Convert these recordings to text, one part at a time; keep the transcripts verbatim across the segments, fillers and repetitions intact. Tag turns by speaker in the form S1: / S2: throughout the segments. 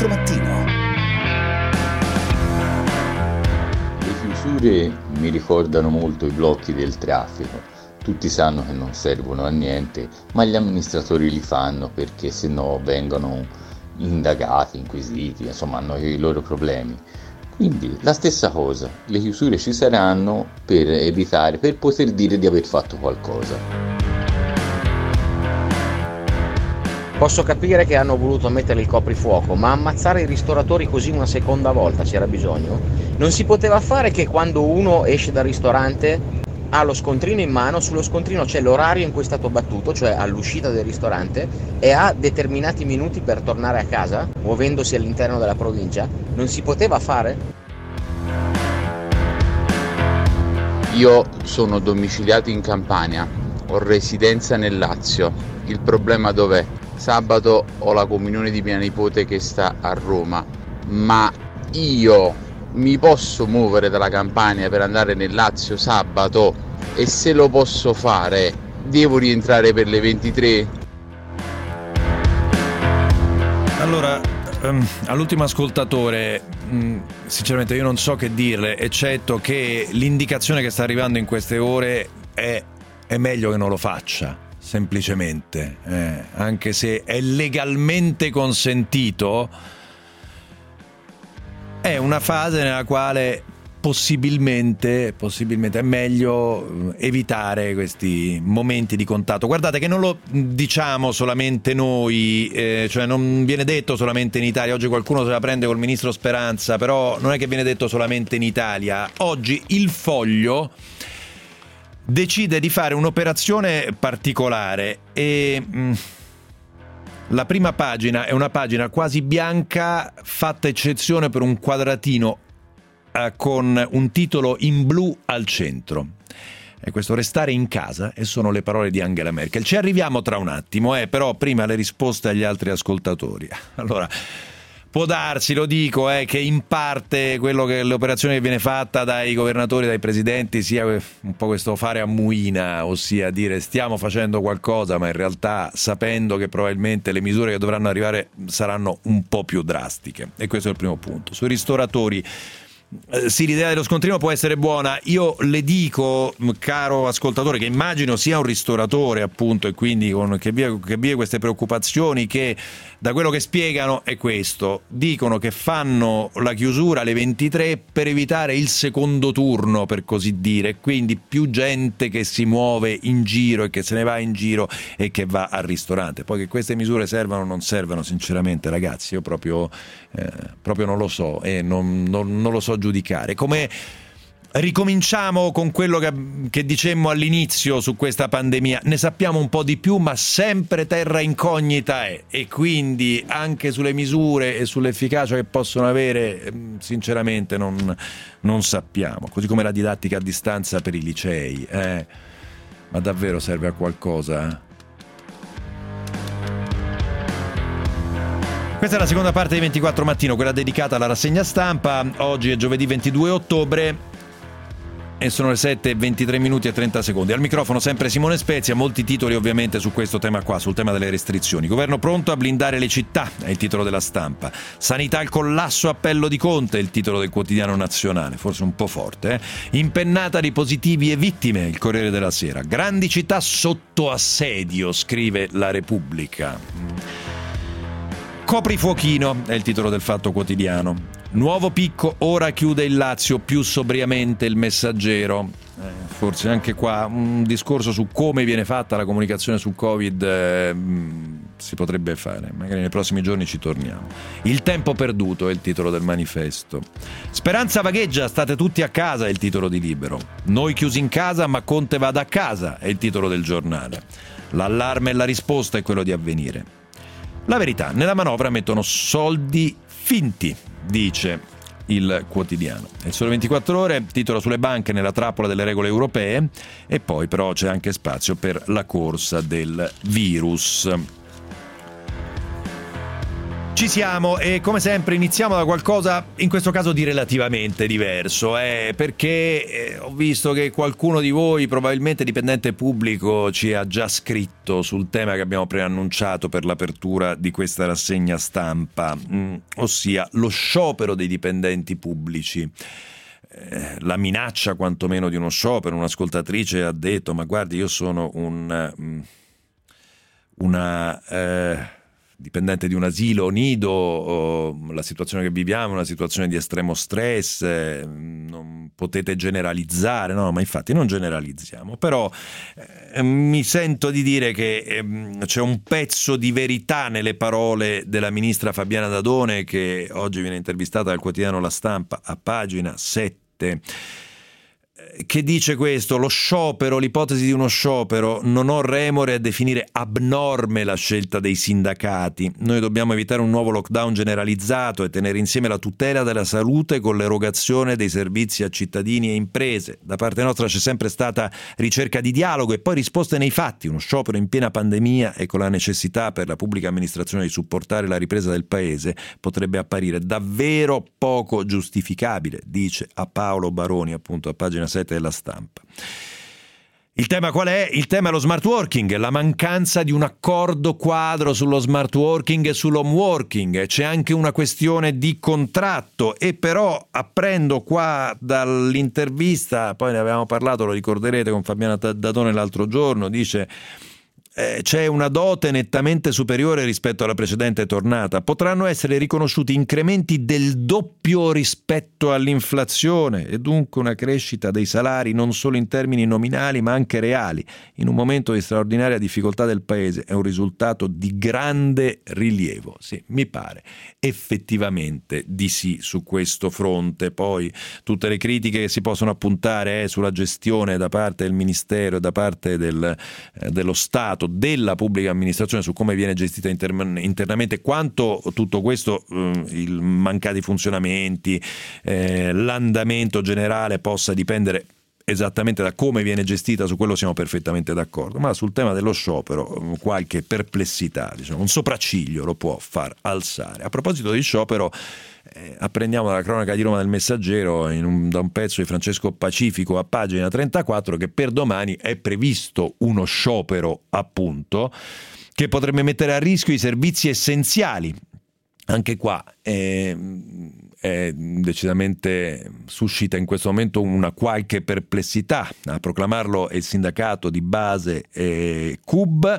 S1: ventiquattro Mattino.
S2: Le chiusure mi ricordano molto i blocchi del traffico. Tutti sanno che non servono a niente, ma gli amministratori li fanno perché se no vengono indagati, inquisiti, insomma hanno i loro problemi. Quindi la stessa cosa, le chiusure ci saranno per evitare, per poter dire di aver fatto qualcosa.
S3: Posso capire che hanno voluto mettere il coprifuoco, ma ammazzare i ristoratori così una seconda volta c'era bisogno? Non si poteva fare che quando uno esce dal ristorante ha lo scontrino in mano, sullo scontrino c'è l'orario in cui è stato battuto, cioè all'uscita del ristorante, e ha determinati minuti per tornare a casa, muovendosi all'interno della provincia? Non si poteva fare?
S4: Io sono domiciliato in Campania, ho residenza nel Lazio. Il problema dov'è? Sabato ho la comunione di mia nipote che sta a Roma, ma io mi posso muovere dalla Campania per andare nel Lazio sabato, e se lo posso fare devo rientrare per le ventitré?
S5: Allora, um, all'ultimo ascoltatore, um, sinceramente io non so che dirle, eccetto che l'indicazione che sta arrivando in queste ore è, è meglio che non lo faccia, semplicemente, eh, anche se è legalmente consentito. È una fase nella quale possibilmente, possibilmente è meglio evitare questi momenti di contatto. Guardate che non lo diciamo solamente noi, eh, cioè non viene detto solamente in Italia. Oggi qualcuno se la prende col ministro Speranza, però non è che viene detto solamente in Italia. Oggi il Foglio decide di fare un'operazione particolare e... Mh, la prima pagina è una pagina quasi bianca, fatta eccezione per un quadratino eh, con un titolo in blu al centro. E questo restare in casa, e sono le parole di Angela Merkel. Ci arriviamo tra un attimo, eh, però prima le risposte agli altri ascoltatori. Allora, può darsi, lo dico, eh, che in parte quello che l'operazione che viene fatta dai governatori, dai presidenti, sia un po' questo fare a muina, ossia dire stiamo facendo qualcosa, ma in realtà sapendo che probabilmente le misure che dovranno arrivare saranno un po' più drastiche. E questo è il primo punto. Sui ristoratori, eh, sì, l'idea dello scontrino può essere buona. Io le dico, caro ascoltatore, che immagino sia un ristoratore, appunto, e quindi con, che vi che vi queste preoccupazioni, che da quello che spiegano è questo: dicono che fanno la chiusura alle ventitré per evitare il secondo turno, per così dire, quindi più gente che si muove in giro e che se ne va in giro e che va al ristorante. Poi che queste misure servano o non servano, sinceramente ragazzi, io proprio, eh, proprio non lo so e non, non, non lo so giudicare. Come ricominciamo con quello che, che dicemmo all'inizio su questa pandemia, ne sappiamo un po' di più, ma sempre terra incognita è, e quindi anche sulle misure e sull'efficacia che possono avere sinceramente non, non sappiamo, così come la didattica a distanza per i licei, eh? Ma davvero serve a qualcosa? Questa è la seconda parte di ventiquattro Mattino, quella dedicata alla rassegna stampa. Oggi è giovedì ventidue ottobre e sono le sette e ventitré minuti e trenta secondi. Al microfono sempre Simone Spezia, molti titoli ovviamente su questo tema qua, sul tema delle restrizioni. Governo pronto a blindare le città, è il titolo della Stampa. Sanità al collasso, appello di Conte, è il titolo del Quotidiano Nazionale, forse un po' forte, eh? Impennata di positivi e vittime, il Corriere della Sera. Grandi città sotto assedio, scrive La Repubblica. Coprifuochino, è il titolo del Fatto Quotidiano. Nuovo picco, ora chiude il Lazio, più sobriamente il Messaggero. Eh, forse anche qua un discorso su come viene fatta la comunicazione sul Covid eh, si potrebbe fare, magari nei prossimi giorni ci torniamo. Il tempo perduto è il titolo del Manifesto. Speranza vagheggia, state tutti a casa, è il titolo di Libero. Noi chiusi in casa, ma Conte vada a casa, è il titolo del Giornale. L'allarme e la risposta è quello di Avvenire. La Verità, nella manovra mettono soldi finti, dice il Quotidiano. Il Sole ventiquattro Ore titola sulle banche nella trappola delle regole europee, e poi però c'è anche spazio per la corsa del virus. Ci siamo e come sempre iniziamo da qualcosa, in questo caso di relativamente diverso, eh, perché eh, ho visto che qualcuno di voi, probabilmente dipendente pubblico, ci ha già scritto sul tema che abbiamo preannunciato per l'apertura di questa rassegna stampa, mh, ossia lo sciopero dei dipendenti pubblici. Eh, la minaccia quantomeno di uno sciopero. Un'ascoltatrice ha detto: ma guardi, io sono un um, una... Eh, dipendente di un asilo o nido, o la situazione che viviamo è una situazione di estremo stress, eh, non potete generalizzare, no, ma infatti non generalizziamo, però eh, mi sento di dire che eh, c'è un pezzo di verità nelle parole della ministra Fabiana Dadone, che oggi viene intervistata dal quotidiano La Stampa a pagina sette, che dice questo: lo sciopero, l'ipotesi di uno sciopero, non ho remore a definire abnorme la scelta dei sindacati. Noi dobbiamo evitare un nuovo lockdown generalizzato e tenere insieme la tutela della salute con l'erogazione dei servizi a cittadini e imprese. Da parte nostra c'è sempre stata ricerca di dialogo e poi risposte nei fatti. Uno sciopero in piena pandemia e con la necessità per la pubblica amministrazione di supportare la ripresa del paese potrebbe apparire davvero poco giustificabile, dice a Paolo Baroni, appunto a pagina sette della Stampa. Il tema qual è? Il tema è lo smart working, la mancanza di un accordo quadro sullo smart working e sull'home working. C'è anche una questione di contratto e però apprendo qua dall'intervista, poi ne avevamo parlato, lo ricorderete, con Fabiana Dadone l'altro giorno, dice: Eh, c'è una dote nettamente superiore rispetto alla precedente tornata. Potranno essere riconosciuti incrementi del doppio rispetto all'inflazione e dunque una crescita dei salari non solo in termini nominali ma anche reali. In un momento di straordinaria difficoltà del paese è un risultato di grande rilievo. Sì, mi pare effettivamente di sì su questo fronte. Poi tutte le critiche che si possono appuntare eh, sulla gestione da parte del Ministero e da parte del, eh, dello Stato, della pubblica amministrazione, su come viene gestita inter- internamente, quanto tutto questo, eh, il mancati funzionamenti, eh, l'andamento generale possa dipendere esattamente da come viene gestita, su quello siamo perfettamente d'accordo, ma sul tema dello sciopero qualche perplessità, diciamo, un sopracciglio lo può far alzare. A proposito di sciopero, Eh, apprendiamo dalla cronaca di Roma del Messaggero, in un, da un pezzo di Francesco Pacifico a pagina trentaquattro, che per domani è previsto uno sciopero, appunto, che potrebbe mettere a rischio i servizi essenziali. Anche qua è, è decisamente suscita in questo momento una qualche perplessità. A proclamarlo è il sindacato di base eh, C U B.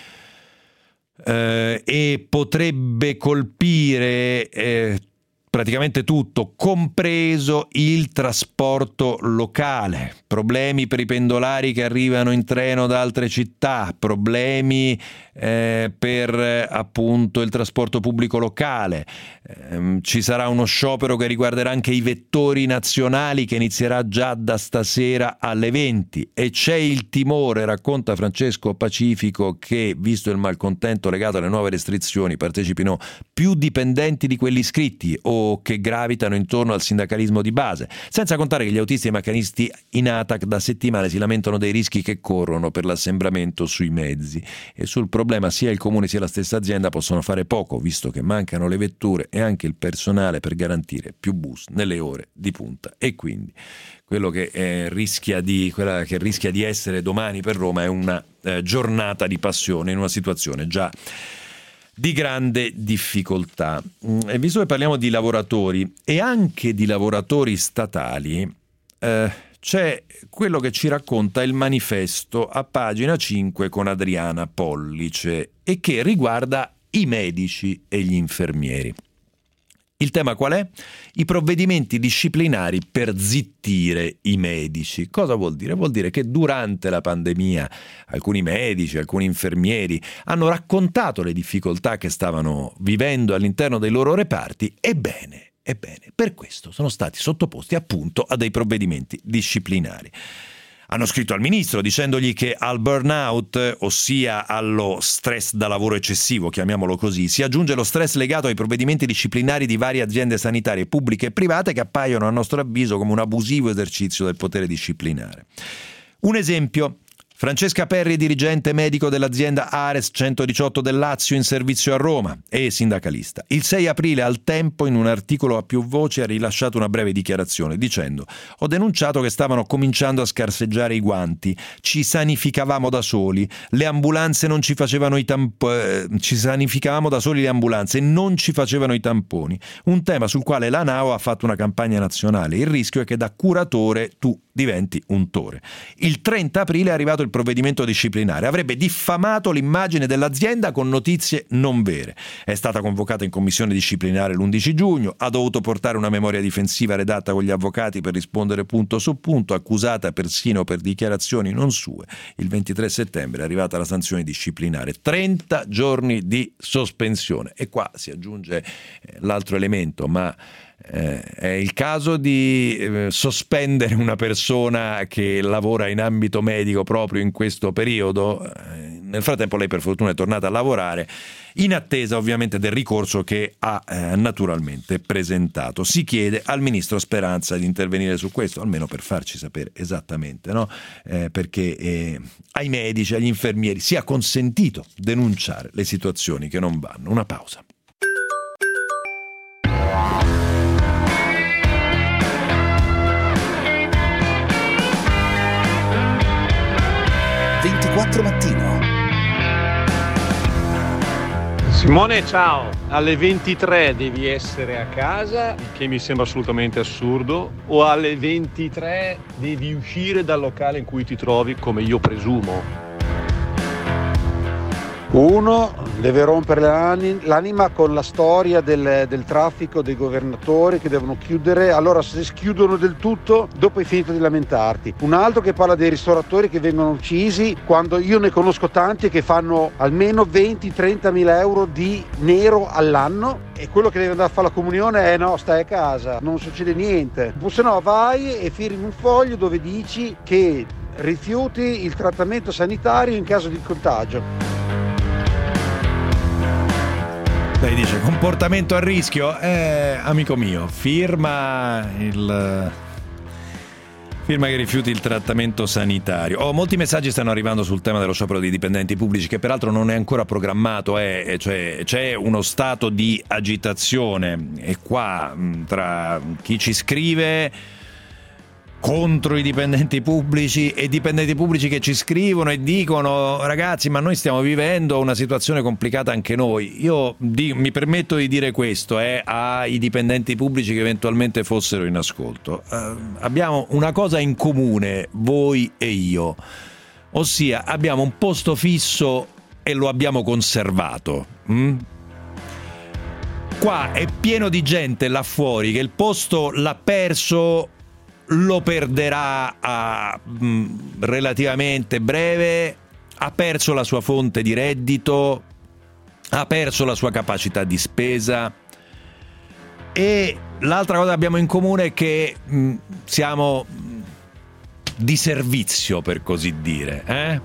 S5: Eh, e potrebbe colpire eh, praticamente tutto, compreso il trasporto locale, problemi per i pendolari che arrivano in treno da altre città, problemi eh, per appunto il trasporto pubblico locale. Eh, ci sarà uno sciopero che riguarderà anche i vettori nazionali, che inizierà già da stasera alle venti, e c'è il timore, racconta Francesco Pacifico, che visto il malcontento legato alle nuove restrizioni partecipino più dipendenti di quelli iscritti o che gravitano intorno al sindacalismo di base, senza contare che gli autisti e i maccanisti in A T A C da settimane si lamentano dei rischi che corrono per l'assembramento sui mezzi, e sul problema sia il comune sia la stessa azienda possono fare poco, visto che mancano le vetture e anche il personale per garantire più bus nelle ore di punta. E quindi quello che eh, rischia di quella che rischia di essere domani per Roma è una eh, giornata di passione in una situazione già di grande difficoltà. E visto che parliamo di lavoratori e anche di lavoratori statali, eh, c'è quello che ci racconta il manifesto a pagina cinque con Adriana Pollice e che riguarda i medici e gli infermieri. Il tema qual è? I provvedimenti disciplinari per zittire i medici. Cosa vuol dire? Vuol dire che durante la pandemia alcuni medici, alcuni infermieri hanno raccontato le difficoltà che stavano vivendo all'interno dei loro reparti. Ebbene, ebbene, per questo sono stati sottoposti appunto a dei provvedimenti disciplinari. Hanno scritto al ministro dicendogli che al burnout, ossia allo stress da lavoro eccessivo, chiamiamolo così, si aggiunge lo stress legato ai provvedimenti disciplinari di varie aziende sanitarie pubbliche e private che appaiono a nostro avviso come un abusivo esercizio del potere disciplinare. Un esempio: Francesca Perri, dirigente medico dell'azienda Ares centodiciotto del Lazio in servizio a Roma e sindacalista. Il sei aprile al Tempo, in un articolo a più voci, ha rilasciato una breve dichiarazione dicendo: ho denunciato che stavano cominciando a scarseggiare i guanti, ci sanificavamo da soli, le ambulanze non ci facevano i tamponi, ci sanificavamo da soli le ambulanze e non ci facevano i tamponi. Un tema sul quale la NAO ha fatto una campagna nazionale. Il rischio è che da curatore tu diventi un tore. Il trenta aprile è arrivato il provvedimento disciplinare. Avrebbe diffamato l'immagine dell'azienda con notizie non vere. È stata convocata in commissione disciplinare l'undici giugno, ha dovuto portare una memoria difensiva redatta con gli avvocati per rispondere punto su punto, accusata persino per dichiarazioni non sue. Il ventitré settembre è arrivata la sanzione disciplinare, trenta giorni di sospensione. E qua si aggiunge l'altro elemento, ma Eh, è il caso di eh, sospendere una persona che lavora in ambito medico proprio in questo periodo. Eh, nel frattempo lei per fortuna è tornata a lavorare, in attesa ovviamente del ricorso che ha eh, naturalmente presentato. Si chiede al ministro Speranza di intervenire su questo, almeno per farci sapere esattamente, no? eh, perché eh, ai medici, agli infermieri sia consentito denunciare le situazioni che non vanno. Una pausa.
S1: ventiquattro Mattino.
S6: Simone, ciao. Alle ventitré devi essere a casa, che mi sembra assolutamente assurdo, o alle ventitré devi uscire dal locale in cui ti trovi, come io presumo?
S7: Uno deve rompere l'anima con la storia del, del traffico, dei governatori che devono chiudere. Allora se chiudono del tutto, dopo hai finito di lamentarti. Un altro che parla dei ristoratori che vengono uccisi, quando io ne conosco tanti che fanno almeno venti trenta mila euro di nero all'anno, e quello che deve andare a fare la comunione è no, stai a casa, non succede niente. Se no vai e firmi un foglio dove dici che rifiuti il trattamento sanitario in caso di contagio.
S5: Lei dice comportamento a rischio, eh, amico mio, firma il firma che rifiuti il trattamento sanitario. Oh, molti messaggi stanno arrivando sul tema dello sciopero dei dipendenti pubblici, che peraltro non è ancora programmato, eh, cioè c'è uno stato di agitazione, e qua tra chi ci scrive contro i dipendenti pubblici e dipendenti pubblici che ci scrivono e dicono: ragazzi, ma noi stiamo vivendo una situazione complicata anche noi. Io di, mi permetto di dire questo eh, ai dipendenti pubblici che eventualmente fossero in ascolto. Uh, abbiamo una cosa in comune, voi e io, ossia abbiamo un posto fisso e lo abbiamo conservato. Mm? Qua è pieno di gente là fuori che il posto l'ha perso, lo perderà a mh, relativamente breve, ha perso la sua fonte di reddito, ha perso la sua capacità di spesa. E l'altra cosa che abbiamo in comune è che mh, siamo di servizio, per così dire, eh?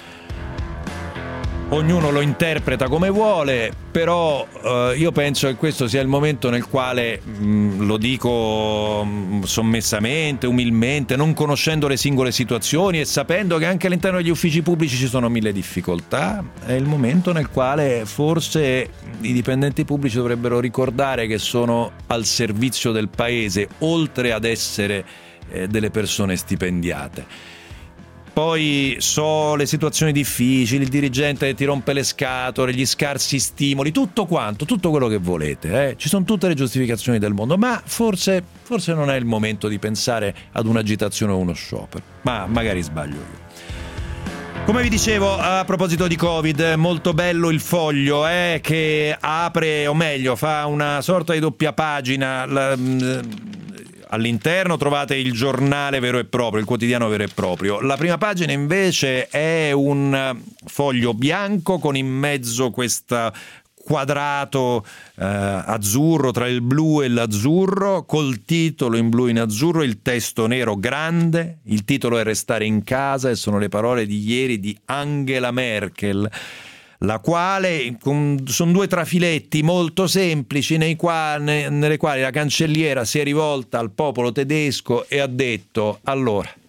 S5: Ognuno lo interpreta come vuole, però eh, io penso che questo sia il momento nel quale, mh, lo dico mh, sommessamente, umilmente, non conoscendo le singole situazioni e sapendo che anche all'interno degli uffici pubblici ci sono mille difficoltà, è il momento nel quale forse i dipendenti pubblici dovrebbero ricordare che sono al servizio del paese, oltre ad essere eh, delle persone stipendiate. Poi so le situazioni difficili, il dirigente ti rompe le scatole, gli scarsi stimoli, tutto quanto, tutto quello che volete, eh? Ci sono tutte le giustificazioni del mondo, ma forse, forse non è il momento di pensare ad un'agitazione o uno sciopero, ma magari sbaglio io. Come vi dicevo, a proposito di Covid, molto bello il Foglio, eh, che apre, o meglio, fa una sorta di doppia pagina. La, all'interno trovate il giornale vero e proprio, il quotidiano vero e proprio. La prima pagina invece è un foglio bianco con in mezzo questa quadrato eh, azzurro tra il blu e l'azzurro, col titolo in blu e in azzurro, il testo nero grande. Il titolo è Restare in casa, e sono le parole di ieri di Angela Merkel, la quale, con, sono due trafiletti molto semplici nei quali, nelle quali la cancelliera si è rivolta al popolo tedesco e ha detto: allora,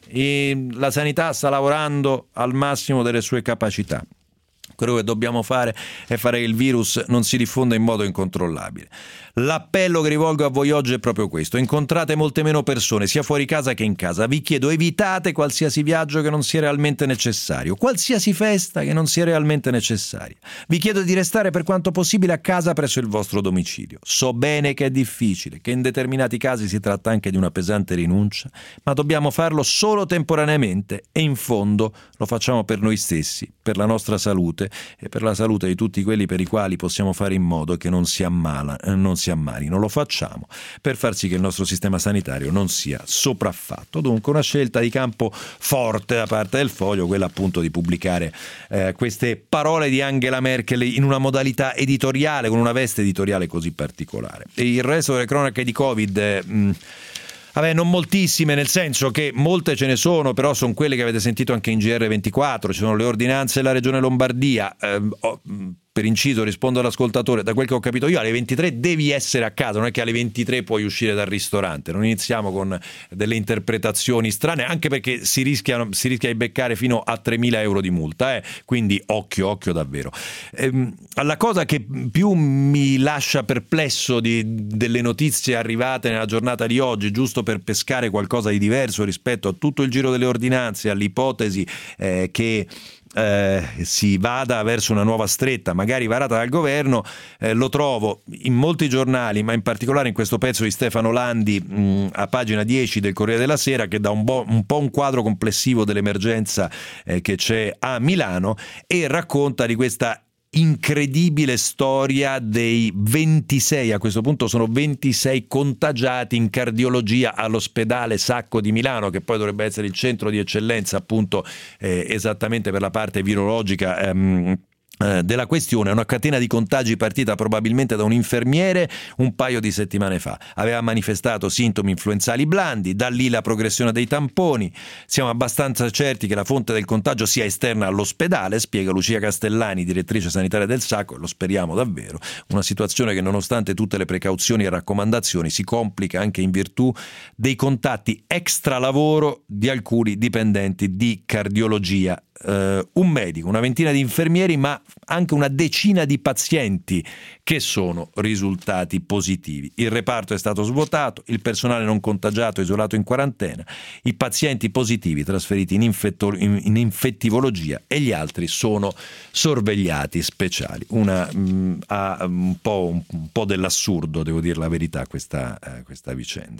S5: e la sanità sta lavorando al massimo delle sue capacità. Quello che dobbiamo fare è fare che il virus non si diffonda in modo incontrollabile. L'appello che rivolgo a voi oggi è proprio questo: incontrate molte meno persone, sia fuori casa che in casa. Vi chiedo, evitate qualsiasi viaggio che non sia realmente necessario, qualsiasi festa che non sia realmente necessaria. Vi chiedo di restare per quanto possibile a casa presso il vostro domicilio. So bene che è difficile, che in determinati casi si tratta anche di una pesante rinuncia, ma dobbiamo farlo solo temporaneamente e in fondo lo facciamo per noi stessi, per la nostra salute e per la salute di tutti quelli per i quali possiamo fare in modo che non si ammala, non si ammalino. Lo facciamo per far sì che il nostro sistema sanitario non sia sopraffatto. Dunque una scelta di campo forte da parte del Foglio, quella appunto di pubblicare eh, queste parole di Angela Merkel in una modalità editoriale, con una veste editoriale così particolare. E il resto delle cronache di Covid eh, mh, Vabbè, non moltissime, nel senso che molte ce ne sono, però sono quelle che avete sentito anche in G R ventiquattro. Ci sono le ordinanze della Regione Lombardia. Eh, oh, per inciso rispondo all'ascoltatore, da quel che ho capito io alle ventitré devi essere a casa, non è che alle ventitré puoi uscire dal ristorante. Non iniziamo con delle interpretazioni strane, anche perché si rischia, si rischia di beccare fino a tremila euro di multa, eh? Quindi occhio, occhio davvero. Ehm, la cosa che più mi lascia perplesso di, delle notizie arrivate nella giornata di oggi, giusto per pescare qualcosa di diverso rispetto a tutto il giro delle ordinanze, all'ipotesi eh, che Eh, si vada verso una nuova stretta magari varata dal governo, eh, lo trovo in molti giornali, ma in particolare in questo pezzo di Stefano Landi mh, a pagina dieci del Corriere della Sera, che dà un, bo- un po' un quadro complessivo dell'emergenza eh, che c'è a Milano, e racconta di questa incredibile storia dei ventisei, a questo punto sono ventisei contagiati in cardiologia all'ospedale Sacco di Milano, che poi dovrebbe essere il centro di eccellenza appunto eh, esattamente per la parte virologica ehm, della questione. È una catena di contagi partita probabilmente da un infermiere un paio di settimane fa. Aveva manifestato sintomi influenzali blandi, da lì la progressione dei tamponi. Siamo abbastanza certi che la fonte del contagio sia esterna all'ospedale, spiega Lucia Castellani, direttrice sanitaria del Sacco, e lo speriamo davvero. Una situazione che, nonostante tutte le precauzioni e raccomandazioni, si complica anche in virtù dei contatti extra lavoro di alcuni dipendenti di cardiologia. Uh, un medico, una ventina di infermieri, ma anche una decina di pazienti che sono risultati positivi. Il reparto è stato svuotato, il personale non contagiato isolato in quarantena, i pazienti positivi trasferiti in, infetto- in, in infettivologia e gli altri sono sorvegliati speciali. Una mh, ha un po', un, un po' dell'assurdo, devo dire la verità, questa, uh, questa vicenda.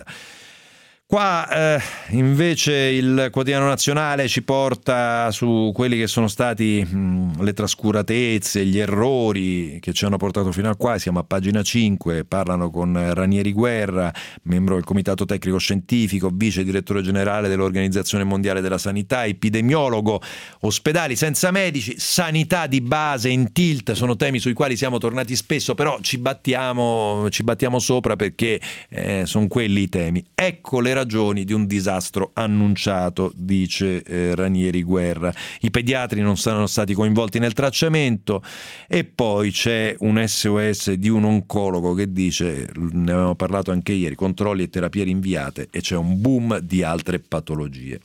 S5: Qua eh, invece il Quotidiano Nazionale ci porta su quelli che sono stati mh, le trascuratezze, gli errori che ci hanno portato fino a qua. Siamo a pagina cinque, parlano con Ranieri Guerra, membro del Comitato Tecnico Scientifico, vice direttore generale dell'Organizzazione Mondiale della Sanità, epidemiologo, ospedali senza medici, sanità di base in tilt. Sono temi sui quali siamo tornati spesso, però ci battiamo, ci battiamo sopra perché eh, sono quelli i temi. Ecco le ragioni di un disastro annunciato, dice eh, Ranieri Guerra. I pediatri non sono stati coinvolti nel tracciamento, e poi c'è un S O S di un oncologo che dice, ne avevamo parlato anche ieri, controlli e terapie rinviate, e c'è un boom di altre patologie.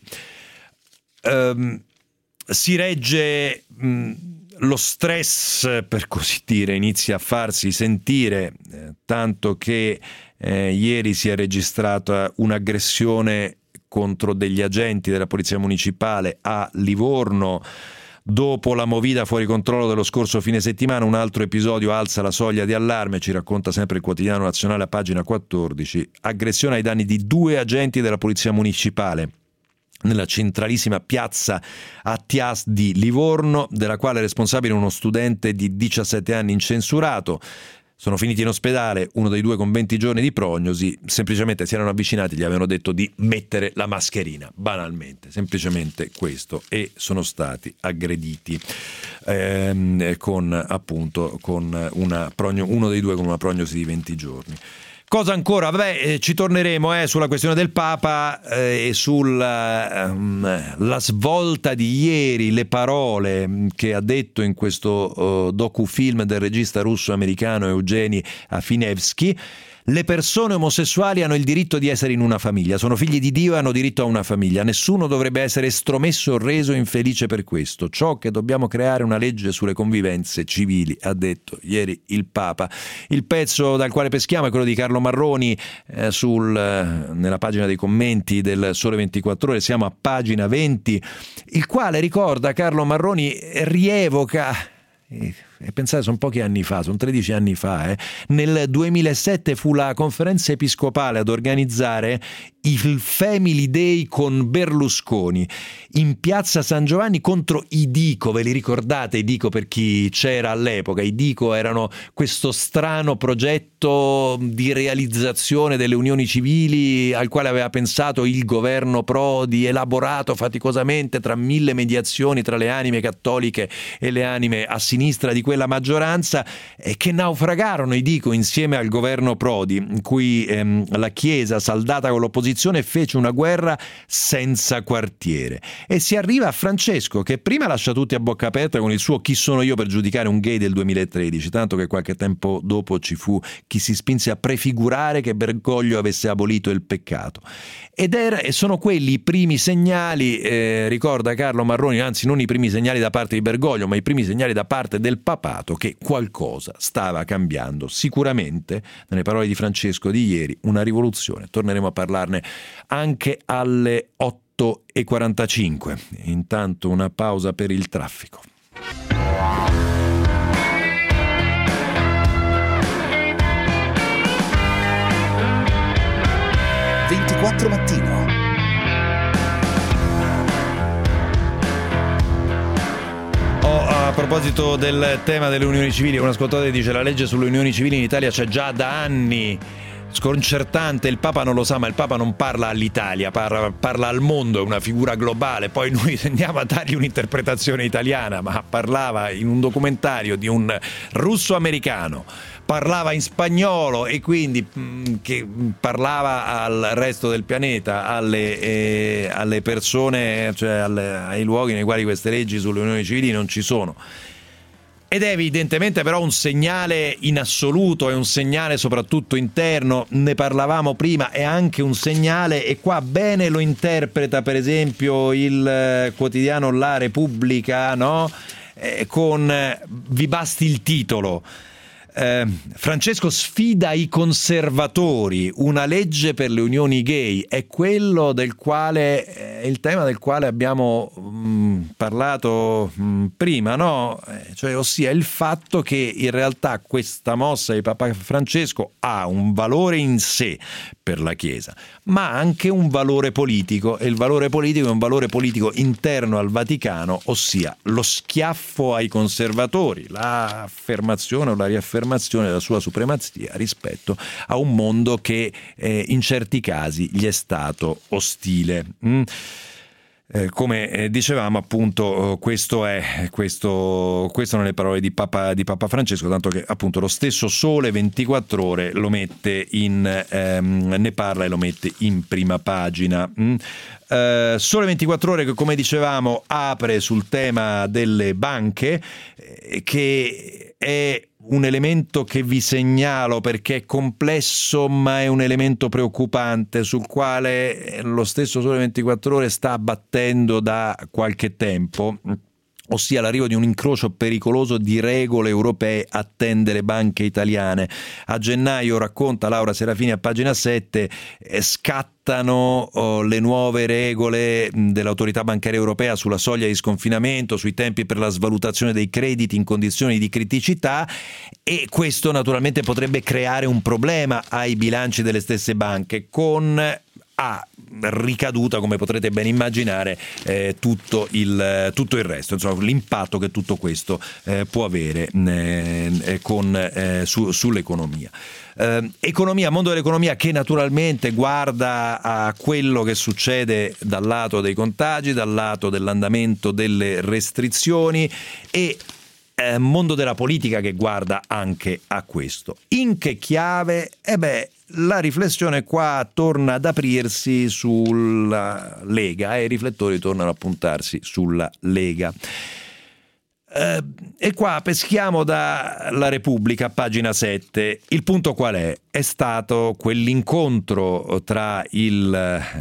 S5: Um, si regge mh, lo stress, per così dire, inizia a farsi sentire, eh, tanto che Eh, ieri si è registrata un'aggressione contro degli agenti della Polizia Municipale a Livorno. Dopo la movida fuori controllo dello scorso fine settimana, un altro episodio alza la soglia di allarme, ci racconta sempre il Quotidiano Nazionale a pagina quattordici. Aggressione ai danni di due agenti della Polizia Municipale nella centralissima piazza Attias di Livorno, della quale è responsabile uno studente di diciassette anni incensurato. Sono finiti in ospedale, uno dei due con venti giorni di prognosi, semplicemente si erano avvicinati, gli avevano detto di mettere la mascherina, banalmente, semplicemente questo, e sono stati aggrediti ehm, con appunto con una progno, uno dei due con una prognosi di venti giorni. Cosa ancora? Vabbè, eh, ci torneremo eh, sulla questione del Papa eh, e sulla um, la svolta di ieri, le parole che ha detto in questo uh, docufilm del regista russo-americano Evgeny Afinevsky. Le persone omosessuali hanno il diritto di essere in una famiglia, sono figli di Dio e hanno diritto a una famiglia. Nessuno dovrebbe essere estromesso o reso infelice per questo. Ciò che dobbiamo creare una legge sulle convivenze civili, ha detto ieri il Papa. Il pezzo dal quale peschiamo è quello di Carlo Marroni eh, sul, eh, nella pagina dei commenti del Sole ventiquattro Ore, siamo a pagina venti, il quale ricorda, Carlo Marroni rievoca... Eh, E pensate, sono pochi anni fa, sono tredici anni fa, eh. Nel duemilasette fu la conferenza episcopale ad organizzare il Family Day con Berlusconi in piazza San Giovanni contro i Dico. Ve li ricordate i Dico, per chi c'era all'epoca? I Dico erano questo strano progetto di realizzazione delle unioni civili al quale aveva pensato il governo Prodi, elaborato faticosamente tra mille mediazioni tra le anime cattoliche e le anime a sinistra di quella maggioranza, e che naufragarono, i Dico, insieme al governo Prodi, in cui ehm, la Chiesa, saldata con l'opposizione, fece una guerra senza quartiere. E si arriva a Francesco, che prima lascia tutti a bocca aperta con il suo "chi sono io per giudicare un gay" del duemilatredici, tanto che qualche tempo dopo ci fu chi si spinse a prefigurare che Bergoglio avesse abolito il peccato. Ed era, e sono quelli i primi segnali, eh, ricorda Carlo Marroni, anzi non i primi segnali da parte di Bergoglio, ma i primi segnali da parte del papato, che qualcosa stava cambiando. Sicuramente, nelle parole di Francesco di ieri, una rivoluzione. Torneremo a parlarne anche alle otto e quarantacinque. Intanto una pausa per il traffico.
S1: ventiquattro mattino.
S5: Oh, a proposito del tema delle unioni civili, un ascoltatore dice: la legge sulle unioni civili in Italia c'è già da anni. Sconcertante, il Papa non lo sa, ma il Papa non parla all'Italia, parla, parla al mondo, è una figura globale. Poi noi andiamo a dargli un'interpretazione italiana, ma parlava in un documentario di un russo-americano, parlava in spagnolo e quindi mh, che parlava al resto del pianeta, alle, eh, alle persone, cioè alle, ai luoghi nei quali queste leggi sulle unioni civili non ci sono. Ed è evidentemente però un segnale in assoluto, è un segnale soprattutto interno, ne parlavamo prima, è anche un segnale, e qua bene lo interpreta per esempio il quotidiano La Repubblica, no? Eh, con eh, vi basti il titolo. Eh, Francesco sfida i conservatori, una legge per le unioni gay, è quello del quale è il tema del quale abbiamo mh, parlato mh, prima, no? Eh, cioè, ossia il fatto che in realtà questa mossa di Papa Francesco ha un valore in sé per la Chiesa, ma anche un valore politico, e il valore politico è un valore politico interno al Vaticano, ossia lo schiaffo ai conservatori, l'affermazione o la riaffermazione della sua supremazia rispetto a un mondo che eh, in certi casi gli è stato ostile. Mm. Eh, come eh, dicevamo, appunto, questo è questo, questo nelle parole di Papa, di Papa Francesco, tanto che appunto lo stesso Sole ventiquattro Ore lo mette in ehm, ne parla e lo mette in prima pagina. Mm. Uh, Sole ventiquattro Ore che, come dicevamo, apre sul tema delle banche, eh, che è un elemento che vi segnalo perché è complesso, ma è un elemento preoccupante sul quale lo stesso Sole ventiquattro Ore sta battendo da qualche tempo, ossia l'arrivo di un incrocio pericoloso di regole europee attende le banche italiane. A gennaio, racconta Laura Serafini a pagina sette, scattano oh, le nuove regole dell'autorità bancaria europea sulla soglia di sconfinamento, sui tempi per la svalutazione dei crediti in condizioni di criticità, e questo naturalmente potrebbe creare un problema ai bilanci delle stesse banche, con a ricaduta, come potrete ben immaginare, eh, tutto il tutto il resto, insomma l'impatto che tutto questo eh, può avere eh, con, eh, su, sull'economia. Eh, economia, mondo dell'economia che naturalmente guarda a quello che succede dal lato dei contagi, dal lato dell'andamento delle restrizioni, e eh, mondo della politica che guarda anche a questo. In che chiave? Eh beh, la riflessione qua torna ad aprirsi sulla Lega e i riflettori tornano a puntarsi sulla Lega. Eh, e qua peschiamo dalla Repubblica, pagina sette. Il punto qual è? È stato quell'incontro tra il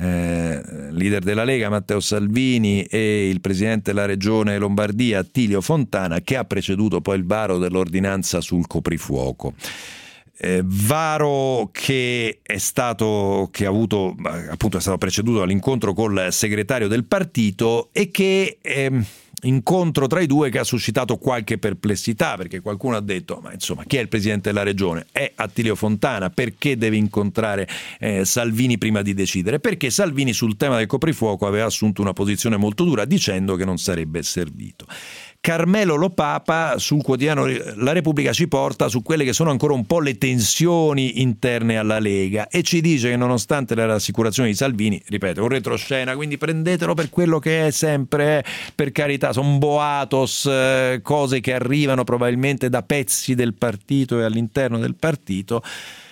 S5: eh, leader della Lega Matteo Salvini e il presidente della regione Lombardia Attilio Fontana, che ha preceduto poi il varo dell'ordinanza sul coprifuoco. Eh, varo che è stato che ha avuto appunto è stato preceduto dall'incontro col segretario del partito e che eh, incontro tra i due che ha suscitato qualche perplessità, perché qualcuno ha detto ma insomma chi è il presidente della regione? È Attilio Fontana, perché deve incontrare eh, Salvini prima di decidere? Perché Salvini sul tema del coprifuoco aveva assunto una posizione molto dura dicendo che non sarebbe servito. Carmelo Lopapa sul quotidiano La Repubblica ci porta su quelle che sono ancora un po' le tensioni interne alla Lega e ci dice che nonostante le rassicurazioni di Salvini, ripeto, un retroscena, quindi prendetelo per quello che è sempre, eh, per carità, sono boatos, eh, cose che arrivano probabilmente da pezzi del partito e all'interno del partito.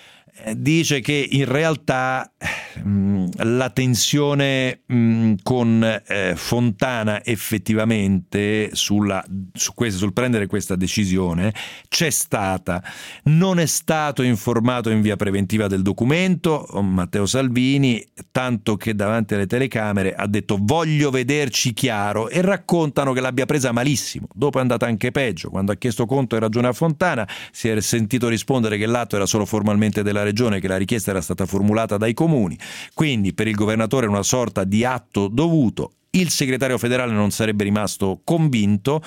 S5: Dice che in realtà mh, la tensione mh, con eh, Fontana effettivamente sulla, su questo, sul prendere questa decisione c'è stata. Non è stato informato in via preventiva del documento Matteo Salvini, tanto che davanti alle telecamere ha detto voglio vederci chiaro, e raccontano che l'abbia presa malissimo. Dopo è andata anche peggio. Quando ha chiesto conto e ragione a Fontana si è sentito rispondere che l'atto era solo formalmente della regione, che la richiesta era stata formulata dai comuni, quindi per il governatore una sorta di atto dovuto. Il segretario federale non sarebbe rimasto convinto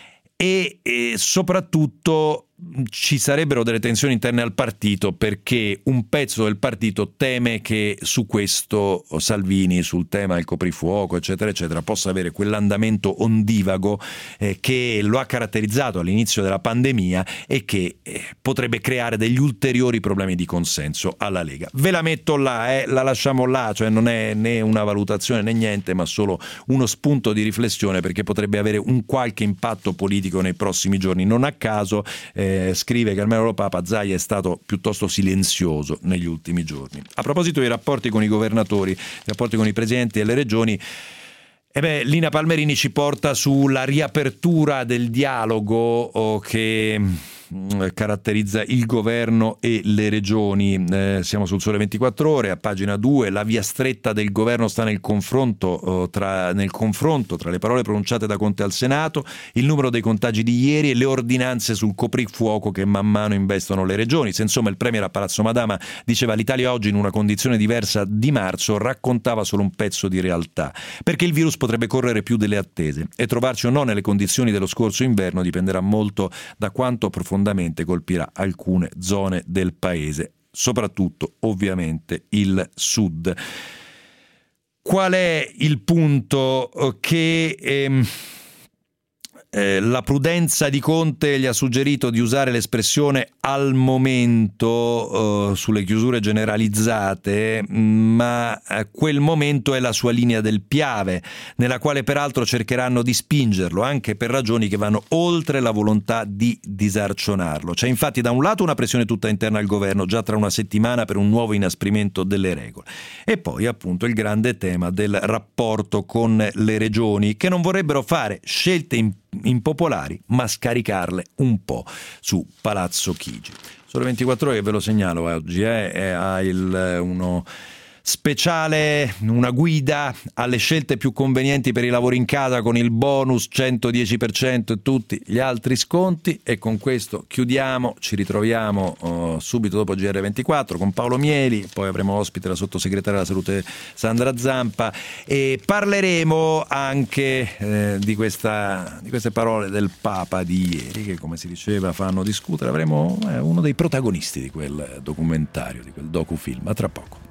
S5: e, e soprattutto ci sarebbero delle tensioni interne al partito, perché un pezzo del partito teme che su questo Salvini, sul tema del coprifuoco eccetera eccetera, possa avere quell'andamento ondivago eh, che lo ha caratterizzato all'inizio della pandemia e che eh, potrebbe creare degli ulteriori problemi di consenso alla Lega. Ve la metto là, eh, la lasciamo là, cioè non è né una valutazione né niente, ma solo uno spunto di riflessione, perché potrebbe avere un qualche impatto politico nei prossimi giorni. Non a caso eh, Eh, scrive Carmelo Lopapa, Zaia è stato piuttosto silenzioso negli ultimi giorni. A proposito dei rapporti con i governatori, i rapporti con i presidenti delle regioni, eh beh, Lina Palmerini ci porta sulla riapertura del dialogo oh, che caratterizza il governo e le regioni. Eh, siamo sul Sole ventiquattro Ore, a pagina due. La via stretta del governo sta nel confronto, oh, tra, nel confronto tra le parole pronunciate da Conte al Senato, il numero dei contagi di ieri e le ordinanze sul coprifuoco che man mano investono le regioni. Se insomma il premier a Palazzo Madama diceva l'Italia oggi in una condizione diversa di marzo, raccontava solo un pezzo di realtà, perché il virus potrebbe correre più delle attese e trovarci o no nelle condizioni dello scorso inverno dipenderà molto da quanto profondamente colpirà alcune zone del paese, soprattutto ovviamente il sud. Qual è il punto? Che ehm, eh, la prudenza di Conte gli ha suggerito di usare l'espressione al momento eh, sulle chiusure generalizzate, ma eh, quel momento è la sua linea del Piave, nella quale peraltro cercheranno di spingerlo anche per ragioni che vanno oltre la volontà di disarcionarlo. C'è infatti da un lato una pressione tutta interna al governo già tra una settimana per un nuovo inasprimento delle regole, e poi appunto il grande tema del rapporto con le regioni, che non vorrebbero fare scelte in impopolari ma scaricarle un po' su Palazzo Chigi. Solo ventiquattro Ore, ve lo segnalo oggi, eh, è ha il, uno speciale, una guida alle scelte più convenienti per i lavori in casa con il bonus centodieci per cento e tutti gli altri sconti. E con questo chiudiamo, ci ritroviamo uh, subito dopo G R ventiquattro con Paolo Mieli, poi avremo ospite la sottosegretaria della salute Sandra Zampa e parleremo anche eh, di, questa, di queste parole del Papa di ieri, che come si diceva fanno discutere. Avremo eh, uno dei protagonisti di quel documentario, di quel docufilm, a tra poco.